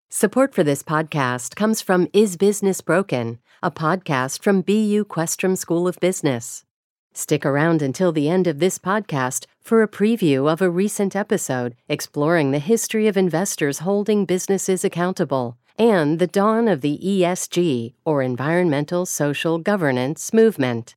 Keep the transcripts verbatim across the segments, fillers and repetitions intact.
Support for this podcast comes from Is Business Broken, a podcast from B U Questrom School of Business. Stick around until the end of this podcast for a preview of a recent episode exploring the history of investors holding businesses accountable and the dawn of the E S G, or Environmental Social Governance, movement.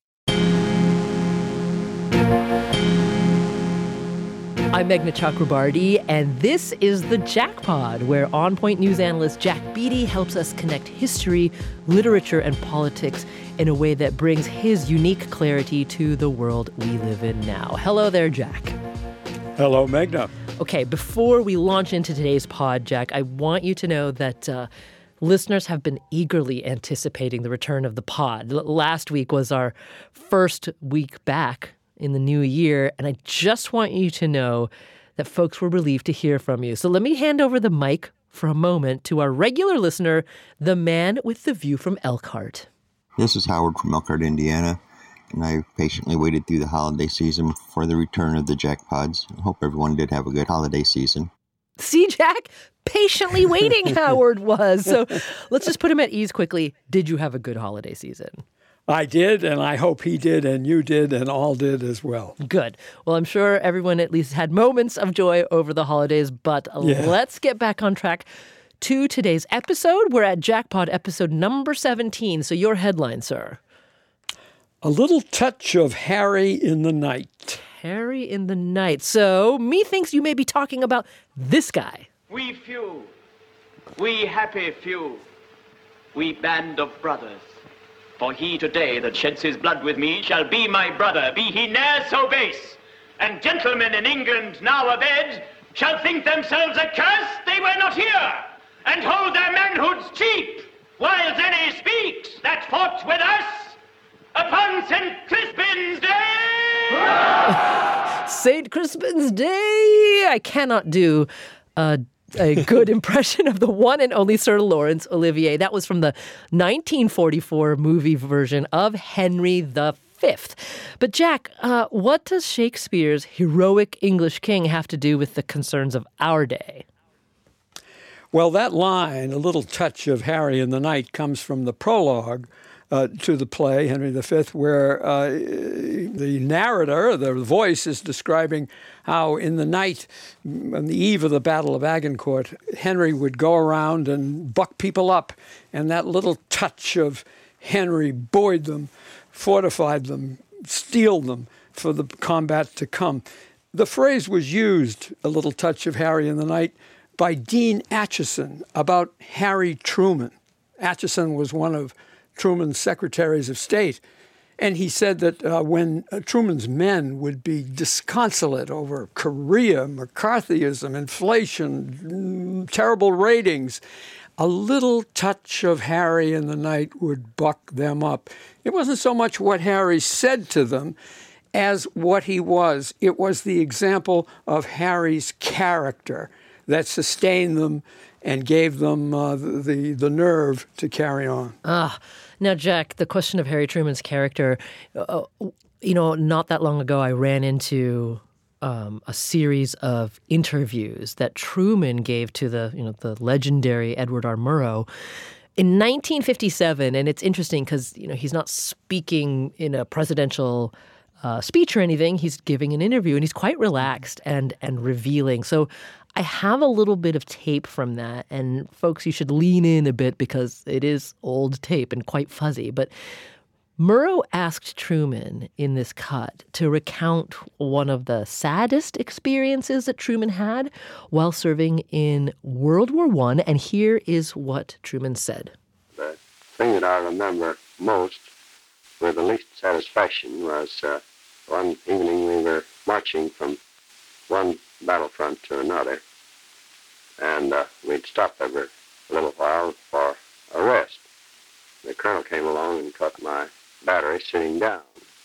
I'm Meghna Chakrabarty, and this is the Jackpod, where On Point news analyst Jack Beatty helps us connect history, literature, and politics in a way that brings his unique clarity to the world we live in now. Hello there, Jack. Hello, Meghna. Okay, before we launch into today's pod, Jack, I want you to know that uh, listeners have been eagerly anticipating the return of the pod. L- last week was our first week back in the new year, and I just want you to know that folks were relieved to hear from you. So let me hand over the mic for a moment to our regular listener, the man with the view from Elkhart. This is Howard from Elkhart, Indiana, and I patiently waited through the holiday season for the return of the Jackpods. I hope everyone did have a good holiday season. See, Jack? Patiently waiting Howard was. So let's just put him at ease quickly. Did you have a good holiday season? I did, and I hope he did, and you did, and all did as well. Good. Well, I'm sure everyone at least had moments of joy over the holidays, but yeah. Let's get back on track to today's episode. We're at Jackpod episode number seventeen. So your headline, sir. A little touch of Harry in the night. Harry in the night. So methinks you may be talking about this guy. We few, we happy few, we band of brothers. For he today that sheds his blood with me shall be my brother, be he ne'er so base. And gentlemen in England now abed shall think themselves accursed they were not here, and hold their manhoods cheap, whiles any speaks that fought with us upon Saint Crispin's Day. Saint Crispin's Day! I cannot do a a good impression of the one and only Sir Laurence Olivier. That was from the nineteen forty-four movie version of Henry the Fifth. But Jack, uh, what does Shakespeare's heroic English king have to do with the concerns of our day? Well, that line, a little touch of Harry in the night, comes from the prologue uh, to the play, Henry the Fifth, where uh, the narrator, the voice, is describing how in the night, on the eve of the Battle of Agincourt, Henry would go around and buck people up, and that little touch of Henry buoyed them, fortified them, steeled them for the combat to come. The phrase was used, a little touch of Harry in the night, by Dean Acheson about Harry Truman. Acheson was one of Truman's secretaries of state. And he said that uh, when uh, Truman's men would be disconsolate over Korea, McCarthyism, inflation, mm, terrible ratings, a little touch of Harry in the night would buck them up. It wasn't so much what Harry said to them as what he was. It was the example of Harry's character that sustained them and gave them uh, the, the the nerve to carry on. Ah. Now, Jack, the question of Harry Truman's character, uh, you know, not that long ago, I ran into um, a series of interviews that Truman gave to the, you know, the legendary Edward R. Murrow in nineteen fifty-seven. And it's interesting because, you know, he's not speaking in a presidential uh, speech or anything. He's giving an interview, and he's quite relaxed and and revealing. So I have a little bit of tape from that, and folks, you should lean in a bit because it is old tape and quite fuzzy. But Murrow asked Truman in this cut to recount one of the saddest experiences that Truman had while serving in World War One, and here is what Truman said. The thing that I remember most with the least satisfaction was uh, one evening we were marching from one battlefront to another, and uh, we'd stop every little while for a rest. The colonel came along and caught my battery sitting down.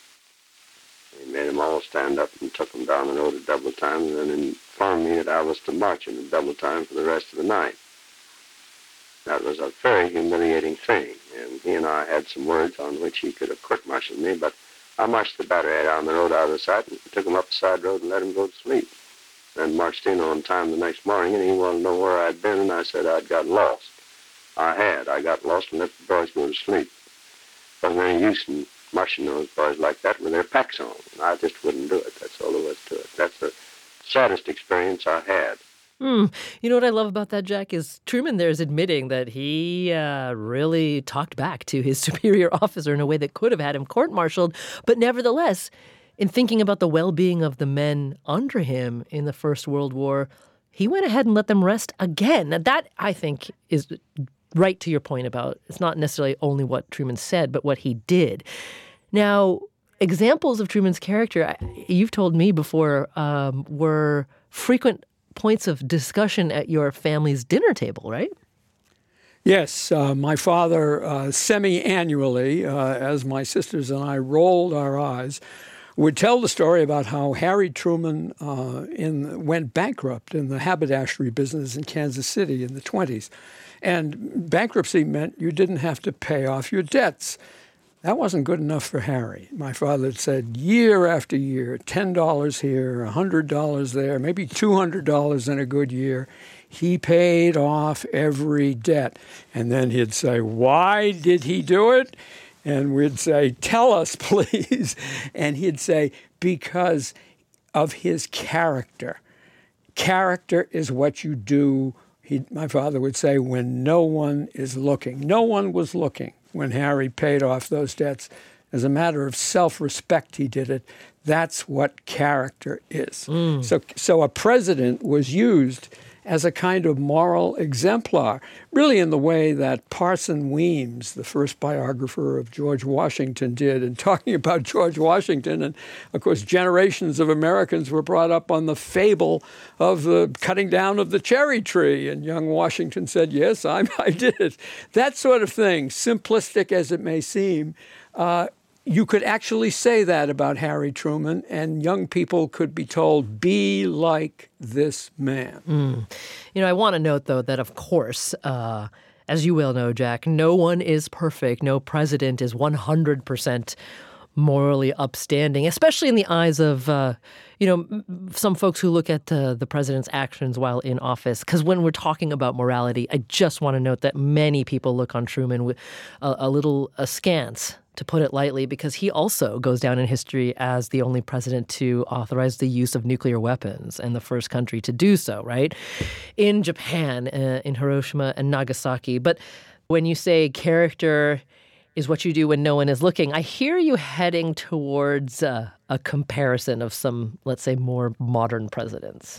He made them all stand up and took them down the road at double time, and then informed me that I was to march in at double time for the rest of the night. That was a very humiliating thing, and he and I had some words on which he could have court-martialed me, but I marched the battery down the road out of the sight and took him up the side road and let him go to sleep. and marched in on time the next morning, and he wanted to know where I'd been, and I said I'd got lost. I had. I got lost and let the boys go to sleep. Wasn't any use in marching those boys like that with their packs on. I just wouldn't do it. That's all there was to it. That's the saddest experience I had. Hmm. You know what I love about that, Jack, is Truman there is admitting that he uh, really talked back to his superior officer in a way that could have had him court-martialed. But nevertheless, in thinking about the well-being of the men under him in the First World War, he went ahead and let them rest again. Now, that, I think, is right to your point about it's not necessarily only what Truman said, but what he did. Now, examples of Truman's character, you've told me before, um, were frequent points of discussion at your family's dinner table, right? Yes, uh, my father uh, semi-annually, uh, as my sisters and I rolled our eyes, would tell the story about how Harry Truman uh, in, went bankrupt in the haberdashery business in Kansas City in the twenties. And bankruptcy meant you didn't have to pay off your debts. That wasn't good enough for Harry. My father said year after year, ten dollars here, one hundred dollars there, maybe two hundred dollars in a good year. He paid off every debt. And then he'd say, why did he do it? And we'd say, tell us, please. And he'd say, because of his character. Character is what you do, he, my father would say, when no one is looking. No one was looking when Harry paid off those debts. As a matter of self-respect, he did it. That's what character is. Mm. So, so a president was used as a kind of moral exemplar, really in the way that Parson Weems, the first biographer of George Washington, did in talking about George Washington. And, of course, generations of Americans were brought up on the fable of the cutting down of the cherry tree. And young Washington said, yes, I, I did it. That sort of thing, simplistic as it may seem, uh, you could actually say that about Harry Truman, and young people could be told, be like this man. Mm. You know, I want to note, though, that, of course, uh, as you well know, Jack, no one is perfect. No president is one hundred percent morally upstanding, especially in the eyes of, uh, you know, some folks who look at uh, the president's actions while in office. Because when we're talking about morality, I just want to note that many people look on Truman with a, a little askance, to put it lightly, because he also goes down in history as the only president to authorize the use of nuclear weapons and the first country to do so, right? In Japan, uh, in Hiroshima and Nagasaki. But when you say character is what you do when no one is looking, I hear you heading towards uh, a comparison of some, let's say, more modern presidents.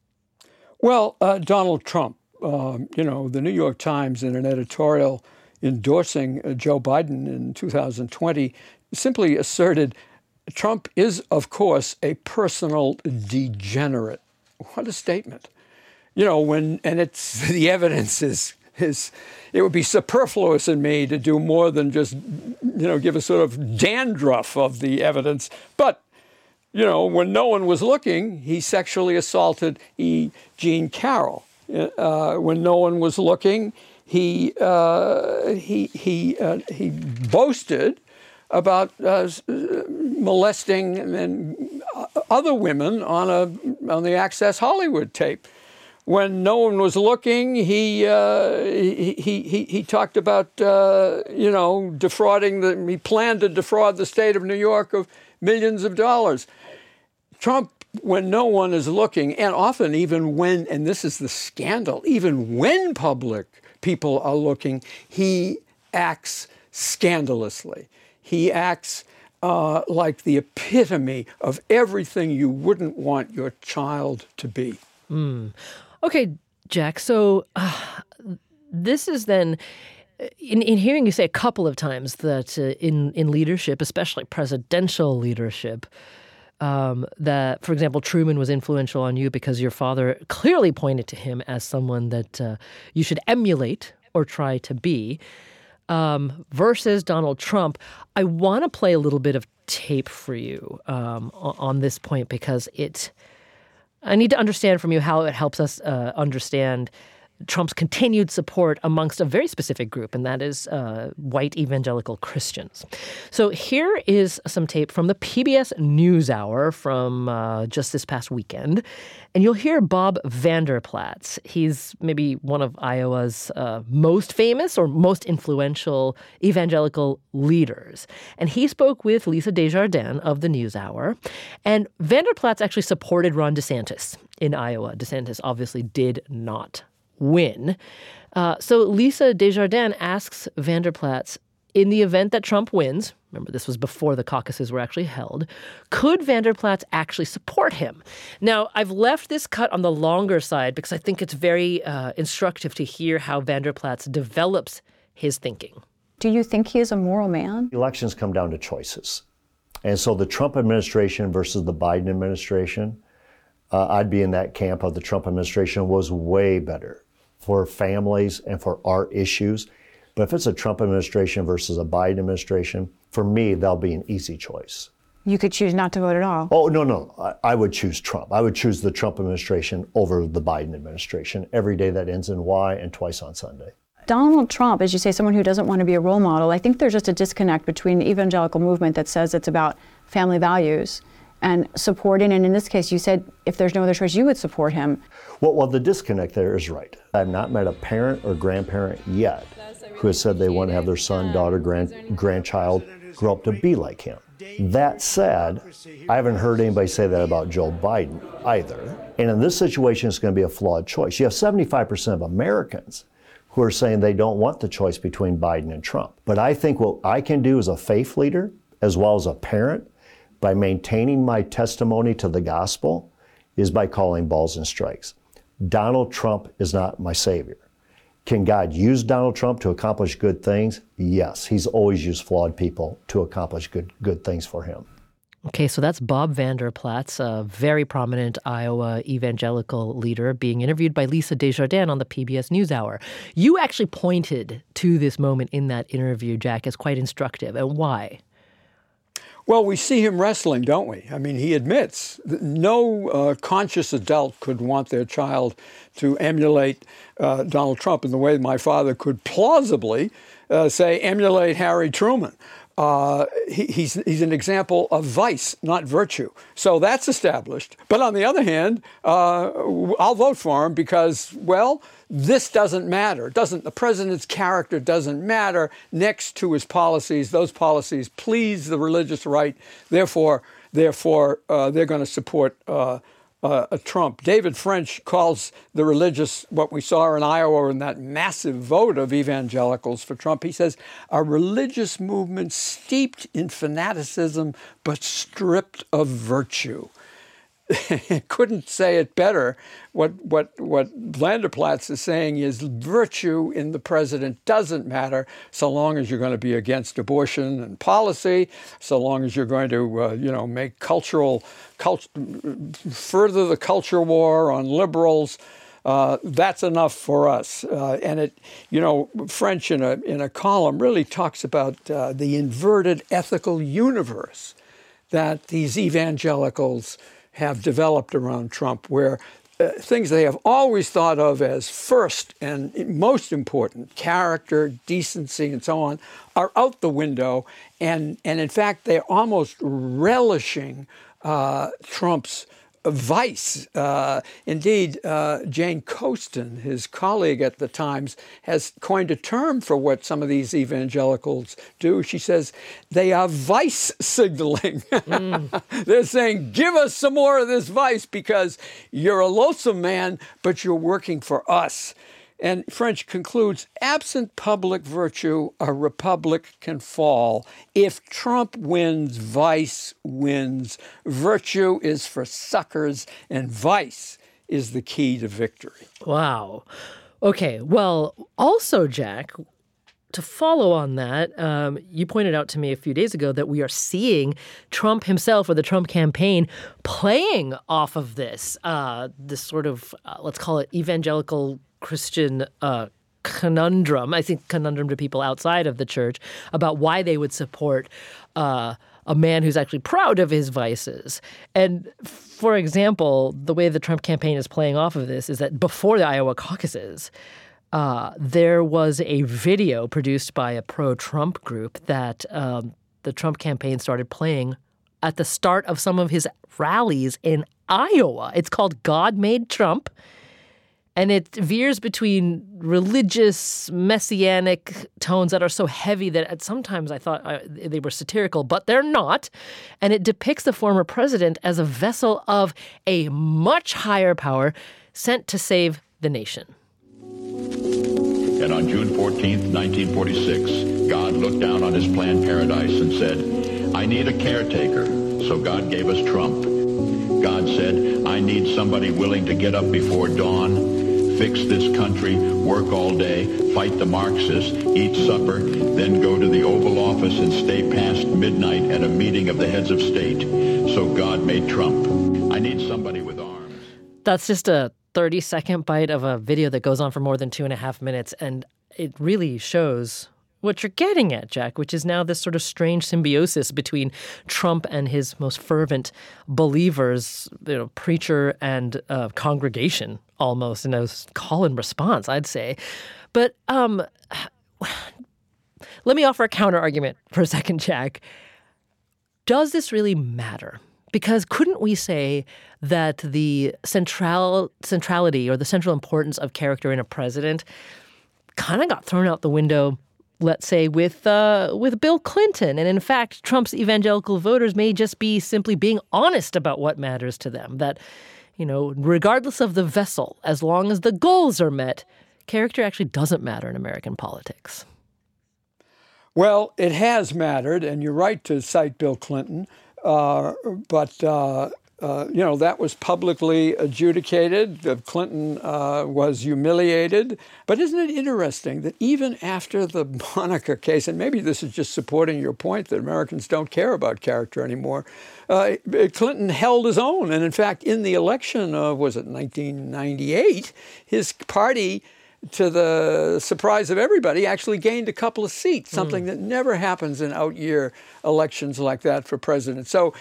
Well, uh, Donald Trump, um, you know, the New York Times in an editorial endorsing uh, Joe Biden in two thousand twenty, simply asserted Trump is, of course, a personal degenerate. What a statement. You know, when, and it's, the evidence is, is, it would be superfluous in me to do more than just, you know, give a sort of dandruff of the evidence. But, you know, when no one was looking, he sexually assaulted E. Jean Carroll. Uh, when no one was looking, He uh, he he uh, he boasted about uh, molesting and other women on a on the Access Hollywood tape. When no one was looking, he uh, he, he he he talked about uh, you know defrauding the. He planned to defraud the state of New York of millions of dollars. Trump, when no one is looking, and often even when, and this is the scandal, even when public people are looking, he acts scandalously. He acts uh, like the epitome of everything you wouldn't want your child to be. Mm. Okay, Jack, so uh, this is then, in, in hearing you say a couple of times that uh, in, in leadership, especially presidential leadership, Um, that, for example, Truman was influential on you because your father clearly pointed to him as someone that uh, you should emulate or try to be, um, versus Donald Trump. I want to play a little bit of tape for you um, on this point because it. I need to understand from you how it helps us uh, understand Trump's continued support amongst a very specific group, and that is uh, white evangelical Christians. So here is some tape from the P B S NewsHour from uh, just this past weekend, and you'll hear Bob Vander Plaats. He's maybe one of Iowa's uh, most famous or most influential evangelical leaders, and he spoke with Lisa Desjardins of the NewsHour, and Vander Plaats actually supported Ron DeSantis in Iowa. DeSantis obviously did not win. Uh, so Lisa Desjardins asks Vander Plaats, in the event that Trump wins, remember this was before the caucuses were actually held, could Vander Plaats actually support him? Now, I've left this cut on the longer side because I think it's very uh, instructive to hear how Vander Plaats develops his thinking. Do you think he is a moral man? Elections come down to choices. And so the Trump administration versus the Biden administration, uh, I'd be in that camp of the Trump administration was way better for families and for our issues. But if it's a Trump administration versus a Biden administration, for me, that'll be an easy choice. You could choose not to vote at all. Oh, no, no. I, I would choose Trump. I would choose the Trump administration over the Biden administration every day that ends in Y and twice on Sunday. Donald Trump, as you say, someone who doesn't want to be a role model, I think there's just a disconnect between the evangelical movement that says it's about family values and supporting, and in this case, you said if there's no other choice, you would support him. Well, well, the disconnect there is right. I've not met a parent or grandparent yet who has said they want to have their son, daughter, grand, grandchild grow up to be like him. That said, I haven't heard anybody say that about Joe Biden either. And in this situation, it's going to be a flawed choice. You have seventy-five percent of Americans who are saying they don't want the choice between Biden and Trump. But I think what I can do as a faith leader, as well as a parent, by maintaining my testimony to the gospel, is by calling balls and strikes. Donald Trump is not my savior. Can God use Donald Trump to accomplish good things? Yes, he's always used flawed people to accomplish good good things for him. Okay, so that's Bob Vander Plaats, a very prominent Iowa evangelical leader, being interviewed by Lisa Desjardins on the P B S NewsHour. You actually pointed to this moment in that interview, Jack, as quite instructive. And why? Well, we see him wrestling, don't we? I mean, he admits that no uh, conscious adult could want their child to emulate uh, Donald Trump in the way my father could plausibly uh, say, emulate Harry Truman. Uh, he, he's, he's an example of vice, not virtue. So that's established. But on the other hand, uh, I'll vote for him because, well, this doesn't matter. It doesn't, the president's character doesn't matter next to his policies. Those policies please the religious right. Therefore, therefore, uh, they're going to support uh, uh, Trump. David French calls the religious, what we saw in Iowa in that massive vote of evangelicals for Trump, he says, a religious movement steeped in fanaticism but stripped of virtue. Couldn't say it better. What what what Vander Plaats is saying is virtue in the president doesn't matter so long as you're going to be against abortion and policy, so long as you're going to uh, you know make cultural cult, further the culture war on liberals. Uh, that's enough for us. Uh, and it, you know, French in a in a column really talks about uh, the inverted ethical universe that these evangelicals have developed around Trump, where uh, things they have always thought of as first and most important, character, decency, and so on, are out the window. And, and in fact, they're almost relishing uh, Trump's vice. Uh, indeed, uh, Jane Coaston, his colleague at the Times, has coined a term for what some of these evangelicals do. She says they are vice signaling. Mm. They're saying, give us some more of this vice because you're a loathsome man, but you're working for us. And French concludes, absent public virtue, a republic can fall. If Trump wins, vice wins. Virtue is for suckers, and vice is the key to victory. Wow. Okay, well, also, Jack, to follow on that, um, you pointed out to me a few days ago that we are seeing Trump himself or the Trump campaign playing off of this, uh, this sort of, uh, let's call it evangelical Christian uh, conundrum, I think conundrum to people outside of the church, about why they would support uh, a man who's actually proud of his vices. And for example, the way the Trump campaign is playing off of this is that before the Iowa caucuses, uh, there was a video produced by a pro-Trump group that um, the Trump campaign started playing at the start of some of his rallies in Iowa. It's called God Made Trump. And it veers between religious, messianic tones that are so heavy that at sometimes I thought uh, they were satirical, but they're not. And it depicts the former president as a vessel of a much higher power sent to save the nation. And on June fourteenth, nineteen forty-six, God looked down on his planned paradise and said, I need a caretaker. So God gave us Trump. God said, I need somebody willing to get up before dawn, fix this country, work all day, fight the Marxists, eat supper, then go to the Oval Office and stay past midnight at a meeting of the heads of state. So God made Trump. I need somebody with arms. That's just a thirty-second bite of a video that goes on for more than two and a half minutes, and it really shows what you're getting at, Jack, which is now this sort of strange symbiosis between Trump and his most fervent believers, you know, preacher and uh, congregation, almost in a call and response, I'd say. But um, let me offer a counter argument for a second, Jack. Does this really matter? Because couldn't we say that the central centrality or the central importance of character in a president kind of got thrown out the window, let's say, with uh, with Bill Clinton? And in fact, Trump's evangelical voters may just be simply being honest about what matters to them. That, you know, regardless of the vessel, as long as the goals are met, character actually doesn't matter in American politics. Well, it has mattered, and you're right to cite Bill Clinton. Uh, but, uh, uh, you know, that was publicly adjudicated. Uh, Clinton uh, was humiliated. But isn't it interesting that even after the Monica case, and maybe this is just supporting your point that Americans don't care about character anymore, uh, Clinton held his own. And in fact, in the election of, was it nineteen ninety-eight, his party, to the surprise of everybody, actually gained a couple of seats, something mm. that never happens in out-year elections like that for president. So,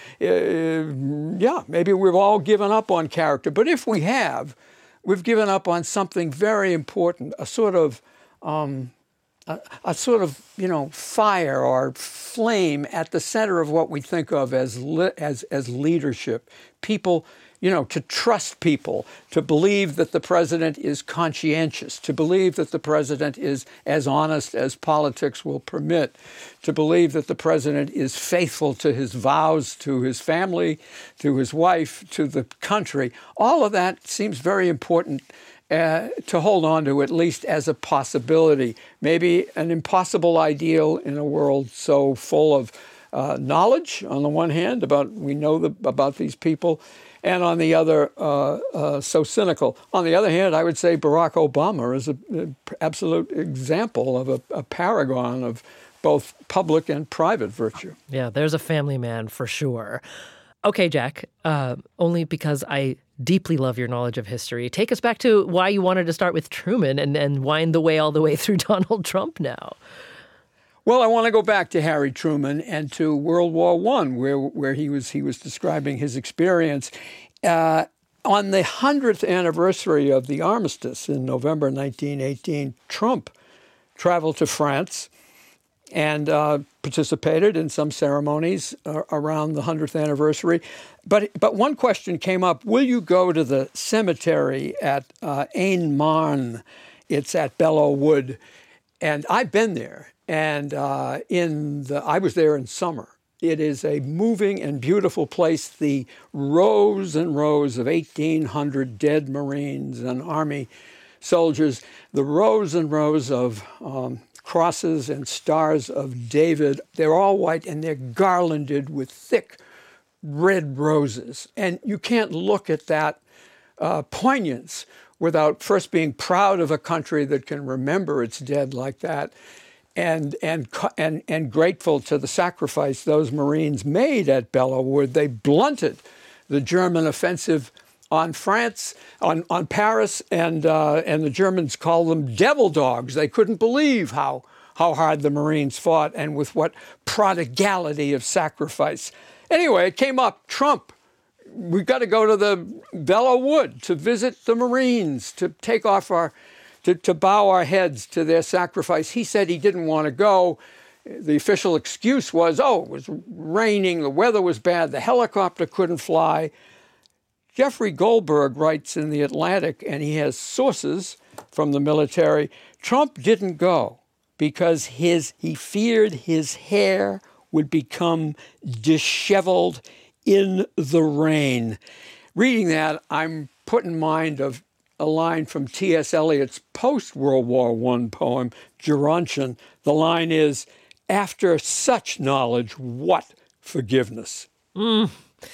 uh, yeah, maybe we've all given up on character. But if we have, we've given up on something very important, a sort of, um, a, a sort of, you know, fire or flame at the center of what we think of as li- as as leadership. People, you know, to trust people, to believe that the president is conscientious, to believe that the president is as honest as politics will permit, to believe that the president is faithful to his vows, to his family, to his wife, to the country. All of that seems very important uh, to hold on to, at least as a possibility. Maybe an impossible ideal in a world so full of uh, knowledge, on the one hand, about we know the, about these people, and on the other, uh, uh, so cynical. On the other hand, I would say Barack Obama is an absolute example of a, a paragon of both public and private virtue. Yeah, there's a family man for sure. Okay, Jack, uh, only because I deeply love your knowledge of history, take us back to why you wanted to start with Truman and, and wind the way all the way through Donald Trump now. Well, I want to go back to Harry Truman and to World War One, where where he was he was describing his experience. Uh, on the hundredth anniversary of the armistice in November nineteen eighteen, Trump traveled to France and uh, participated in some ceremonies uh, around the hundredth anniversary. But but one question came up: will you go to the cemetery at uh, Aisne-Marne? It's at Belleau Wood, and I've been there. And uh, in the, I was there in summer. It is a moving and beautiful place. The rows and rows of eighteen hundred dead Marines and Army soldiers, the rows and rows of um, crosses and stars of David, they're all white and they're garlanded with thick red roses. And you can't look at that uh, poignance without first being proud of a country that can remember its dead like that. And and and and grateful to the sacrifice those Marines made at Belleau Wood. They blunted the German offensive on France, on, on Paris, and uh, and the Germans called them devil dogs. They couldn't believe how how hard the Marines fought and with what prodigality of sacrifice. Anyway, it came up, Trump. We've got to go to the Belleau Wood to visit the Marines, to take off our, to, to bow our heads to their sacrifice. He said he didn't want to go. The official excuse was, oh, it was raining, the weather was bad, the helicopter couldn't fly. Jeffrey Goldberg writes in The Atlantic, and he has sources from the military, Trump didn't go because his he feared his hair would become disheveled in the rain. Reading that, I'm put in mind of a line from T S Eliot's post-World War One poem, Gerontion. The line is, after such knowledge, what forgiveness? Mm.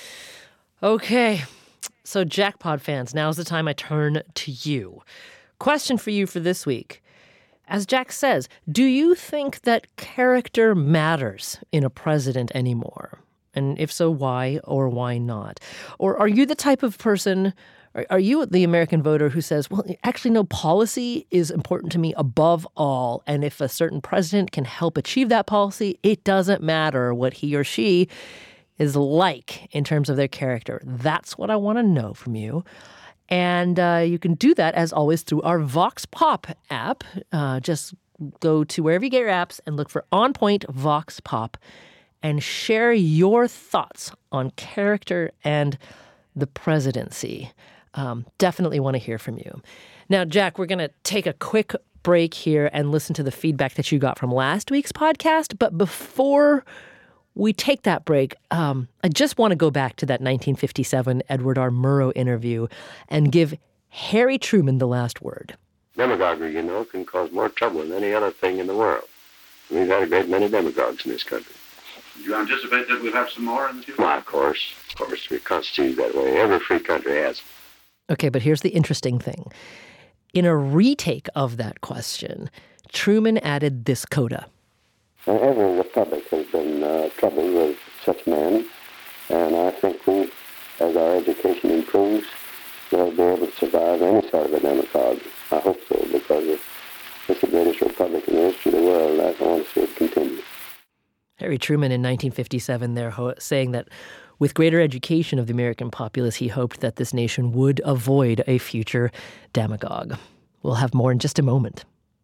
Okay. So, Jackpod fans, now's the time I turn to you. Question for you for this week. As Jack says, do you think that character matters in a president anymore? And if so, why or why not? Or are you the type of person, are you the American voter who says, well, actually, no, policy is important to me above all. And if a certain president can help achieve that policy, it doesn't matter what he or she is like in terms of their character. That's what I want to know from you. And uh, you can do that, as always, through our Vox Pop app. Uh, just go to wherever you get your apps and look for On Point Vox Pop and share your thoughts on character and the presidency. Um, definitely want to hear from you. Now, Jack, we're going to take a quick break here and listen to the feedback that you got from last week's podcast. But before we take that break, um, I just want to go back to that nineteen fifty-seven Edward R. Murrow interview and give Harry Truman the last word. Demagoguery, you know, can cause more trouble than any other thing in the world. We've had a great many demagogues in this country. Do you anticipate that we'll have some more in the future? Well, of course. Of course, we're constituted that way. Every free country has. Okay, but here's the interesting thing. In a retake of that question, Truman added this coda. Every republic has been uh, troubled with such men, and I think we, as our education improves, will be able to survive any sort of a demagogue. I hope so, because it's the greatest republic in the history of the world, and I want to see it continue. Harry Truman in nineteen fifty-seven there ho- saying that with greater education of the American populace, he hoped that this nation would avoid a future demagogue. We'll have more in just a moment.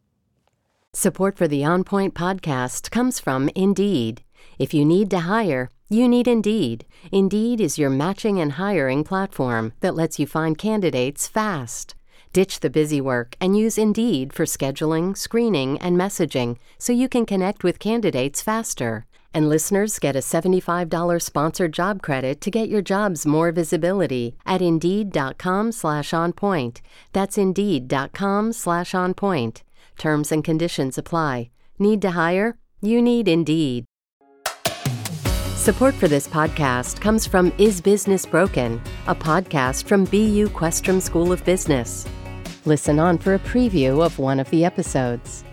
Support for the On Point podcast comes from Indeed. If you need to hire, you need Indeed. Indeed is your matching and hiring platform that lets you find candidates fast. Ditch the busy work and use Indeed for scheduling, screening, and messaging so you can connect with candidates faster. And listeners get a seventy-five dollars sponsored job credit to get your jobs more visibility at Indeed.com slash onpoint. That's Indeed.com slash onpoint. Terms and conditions apply. Need to hire? You need Indeed. Support for this podcast comes from Is Business Broken, a podcast from B U Questrom School of Business. Listen on for a preview of one of the episodes.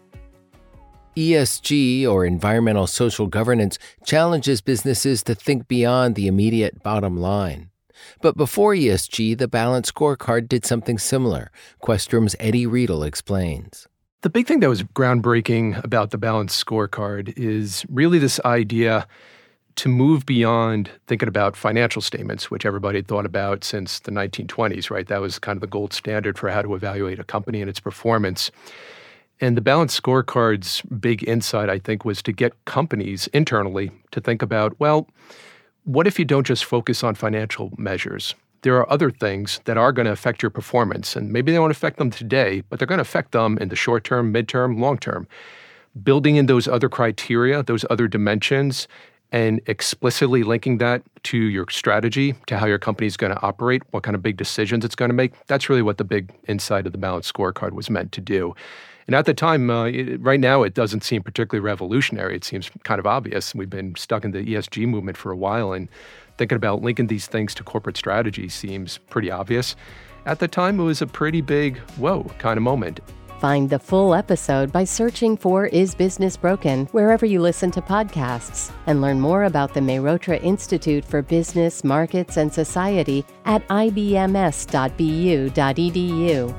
E S G, or environmental social governance, challenges businesses to think beyond the immediate bottom line. But before E S G, the Balanced Scorecard did something similar. Questrom's Eddie Riedel explains. The big thing that was groundbreaking about the Balanced Scorecard is really this idea to move beyond thinking about financial statements, which everybody had thought about since the nineteen twenties, right? That was kind of the gold standard for how to evaluate a company and its performance. And the Balanced Scorecard's big insight, I think, was to get companies internally to think about, well, what if you don't just focus on financial measures? There are other things that are going to affect your performance, and maybe they won't affect them today, but they're going to affect them in the short term, midterm, long term. Building in those other criteria, those other dimensions, and explicitly linking that to your strategy, to how your company is going to operate, what kind of big decisions it's going to make, that's really what the big insight of the Balanced Scorecard was meant to do. And at the time, uh, it, right now, it doesn't seem particularly revolutionary. It seems kind of obvious. We've been stuck in the E S G movement for a while, and thinking about linking these things to corporate strategy seems pretty obvious. At the time, it was a pretty big, whoa, kind of moment. Find the full episode by searching for Is Business Broken wherever you listen to podcasts, and learn more about the Mehrotra Institute for Business, Markets, and Society at I B M S dot B U dot E D U.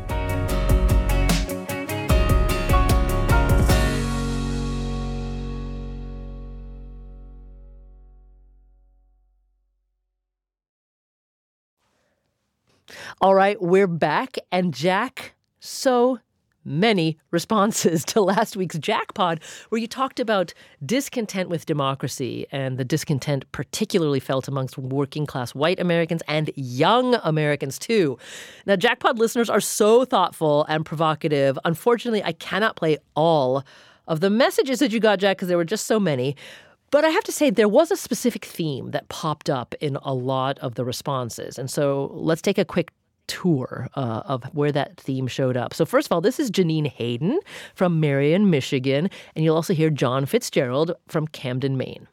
All right, we're back, and Jack, so many responses to last week's Jackpod, where you talked about discontent with democracy, and the discontent particularly felt amongst working-class white Americans and young Americans, too. Now, Jackpod listeners are so thoughtful and provocative. Unfortunately, I cannot play all of the messages that you got, Jack, because there were just so many. But I have to say, there was a specific theme that popped up in a lot of the responses. And so let's take a quick tour uh, of where that theme showed up. So first of all, this is Janine Hayden from Marion, Michigan. And you'll also hear John Fitzgerald from Camden, Maine.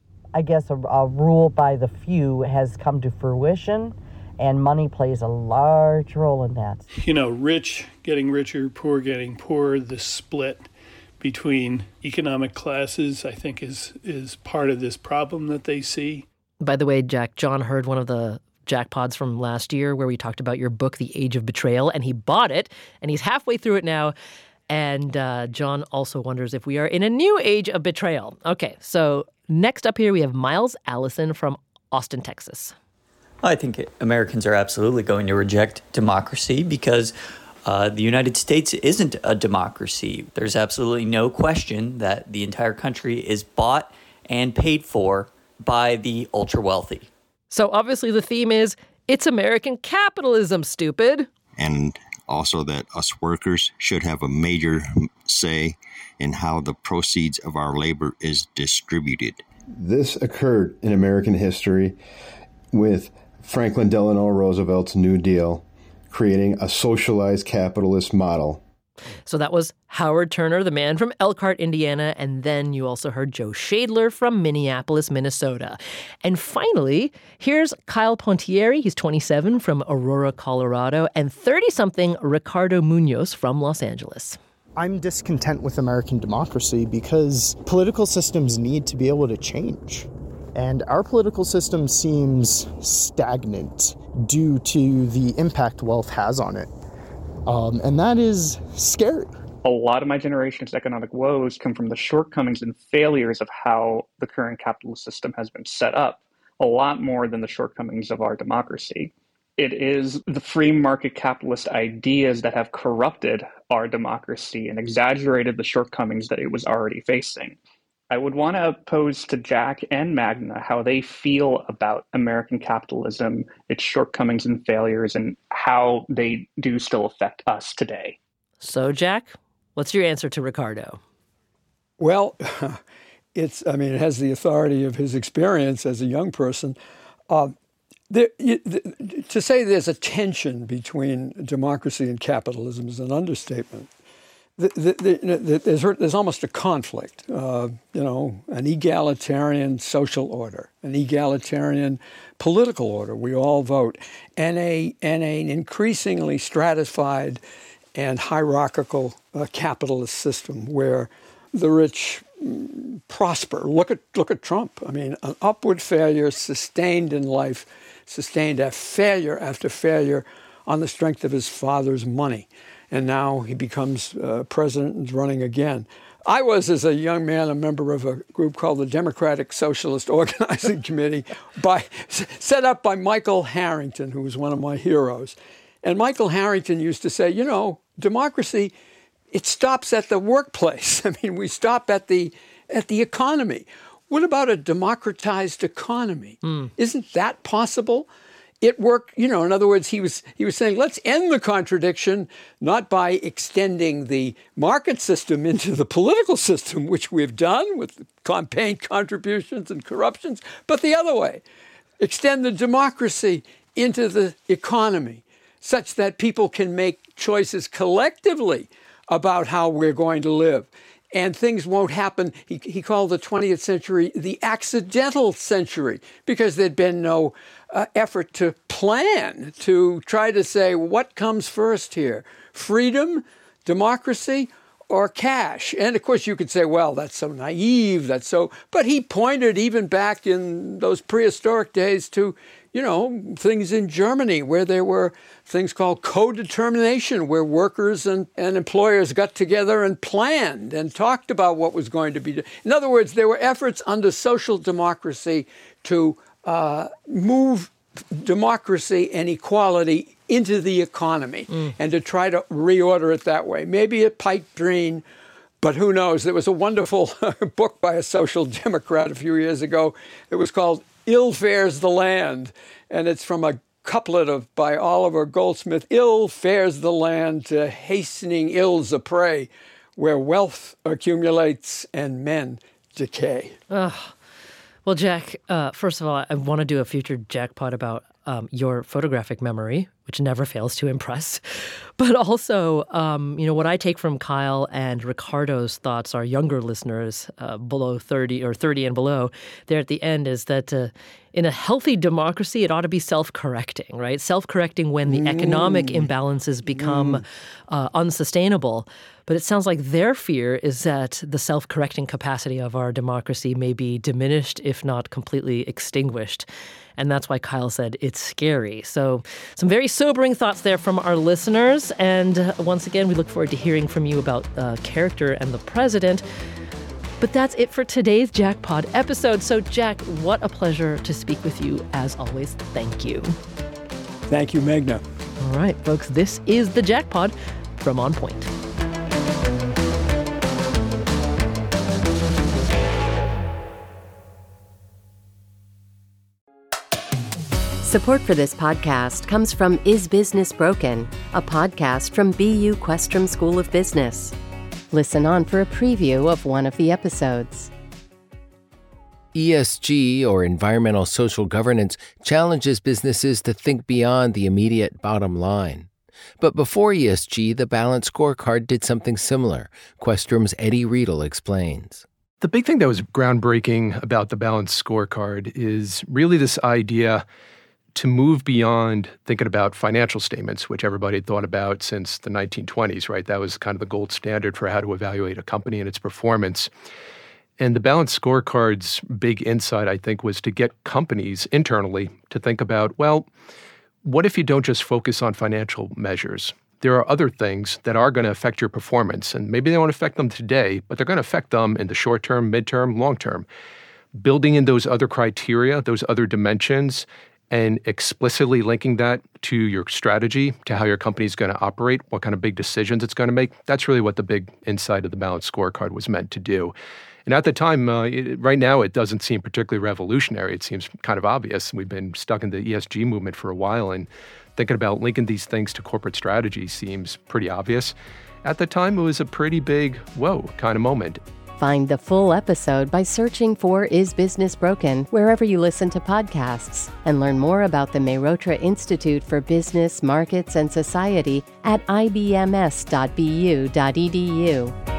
I guess a, a rule by the few has come to fruition, and money plays a large role in that. You know, rich getting richer, poor getting poorer, the split between economic classes, I think, is is part of this problem that they see. By the way, Jack, John heard one of the Jackpods from last year where we talked about your book, The Age of Betrayal, and he bought it, and he's halfway through it now. And uh, John also wonders if we are in a new age of betrayal. Okay, so next up here we have Miles Allison from Austin, Texas. I think Americans are absolutely going to reject democracy because uh, the United States isn't a democracy. There's absolutely no question that the entire country is bought and paid for by the ultra-wealthy. So obviously the theme is, it's American capitalism, stupid. And also that us workers should have a major say in how the proceeds of our labor is distributed. This occurred in American history with Franklin Delano Roosevelt's New Deal, creating a socialized capitalist model. So that was Howard Turner, the man from Elkhart, Indiana, and then you also heard Joe Shadler from Minneapolis, Minnesota. And finally, here's Kyle Pontieri. He's twenty-seven from Aurora, Colorado, and thirty-something Ricardo Munoz from Los Angeles. I'm discontent with American democracy because political systems need to be able to change. And our political system seems stagnant due to the impact wealth has on it. Um, and that is scary. A lot of my generation's economic woes come from the shortcomings and failures of how the current capitalist system has been set up, a lot more than the shortcomings of our democracy. It is the free market capitalist ideas that have corrupted our democracy and exaggerated the shortcomings that it was already facing. I would want to pose to Jack and Magna how they feel about American capitalism, its shortcomings and failures, and how they do still affect us today. So, Jack, what's your answer to Ricardo? Well, it's, I mean, it has the authority of his experience as a young person. Uh, there, you, the, to say there's a tension between democracy and capitalism is an understatement. The, the, the, the, there's, there's almost a conflict, uh, you know, an egalitarian social order, an egalitarian political order. We all vote, and a and an increasingly stratified and hierarchical uh, capitalist system where the rich mm, prosper. Look at look at Trump. I mean, an upward failure, sustained in life, sustained a failure after failure on the strength of his father's money. And now he becomes uh, president and is running again. I was, as a young man, a member of a group called the Democratic Socialist Organizing Committee, by, set up by Michael Harrington, who was one of my heroes. And Michael Harrington used to say, you know, democracy, it stops at the workplace. I mean, we stop at the at the economy. What about a democratized economy? Mm. Isn't that possible? It worked, you know, in other words, he was he was saying, let's end the contradiction, not by extending the market system into the political system, which we've done with campaign contributions and corruptions, but the other way, extend the democracy into the economy, such that people can make choices collectively about how we're going to live. And things won't happen. He, he called the twentieth century the accidental century because there'd been no uh, effort to plan, to try to say what comes first here, freedom, democracy or cash? And of course, you could say, well, that's so naive, that's so, but he pointed even back in those prehistoric days to, you know, things in Germany where there were things called co-determination, where workers and, and employers got together and planned and talked about what was going to be done. In other words, there were efforts under social democracy to uh, move democracy and equality into the economy mm. and to try to reorder it that way. Maybe a pipe dream, but who knows? There was a wonderful book by a social democrat a few years ago. It was called Ill Fares the Land, and it's from a couplet of by Oliver Goldsmith. Ill fares the land to hastening ills a prey, where wealth accumulates and men decay. Ugh. Well, Jack, uh, first of all, I want to do a future Jackpot about um, your photographic memory, which never fails to impress. But also, um, you know, what I take from Kyle and Ricardo's thoughts, our younger listeners uh, below thirty or thirty and below, there at the end is that uh, in a healthy democracy, it ought to be self-correcting, right? Self-correcting when the mm. economic imbalances become mm. uh, unsustainable. But it sounds like their fear is that the self-correcting capacity of our democracy may be diminished, if not completely extinguished. And that's why Kyle said it's scary. So some very sobering thoughts there from our listeners. And uh, once again, we look forward to hearing from you about uh, character and the president. But that's it for today's Jackpot episode. So, Jack, what a pleasure to speak with you as always. Thank you. Thank you, Meghna. All right, folks, this is the Jackpot from On Point. Support for this podcast comes from Is Business Broken, a podcast from B U Questrom School of Business. Listen on for a preview of one of the episodes. E S G, or environmental social governance, challenges businesses to think beyond the immediate bottom line. But before E S G, the Balanced Scorecard did something similar. Questrom's Eddie Riedel explains. The big thing that was groundbreaking about the Balanced Scorecard is really this idea to move beyond thinking about financial statements, which everybody had thought about since the nineteen twenties, right? That was kind of the gold standard for how to evaluate a company and its performance. And the Balanced Scorecard's big insight, I think, was to get companies internally to think about, well, what if you don't just focus on financial measures? There are other things that are going to affect your performance, and maybe they won't affect them today, but they're going to affect them in the short term, midterm, long term. Building in those other criteria, those other dimensions, and explicitly linking that to your strategy, to how your company is going to operate, what kind of big decisions it's going to make, that's really what the big insight of the Balanced Scorecard was meant to do. And at the time, uh, it, right now, it doesn't seem particularly revolutionary. It seems kind of obvious. We've been stuck in the E S G movement for a while, and thinking about linking these things to corporate strategy seems pretty obvious. At the time, it was a pretty big, whoa, kind of moment. Find the full episode by searching for Is Business Broken wherever you listen to podcasts, and learn more about the Mehrotra Institute for Business, Markets, and Society at I B M S dot B U dot E D U.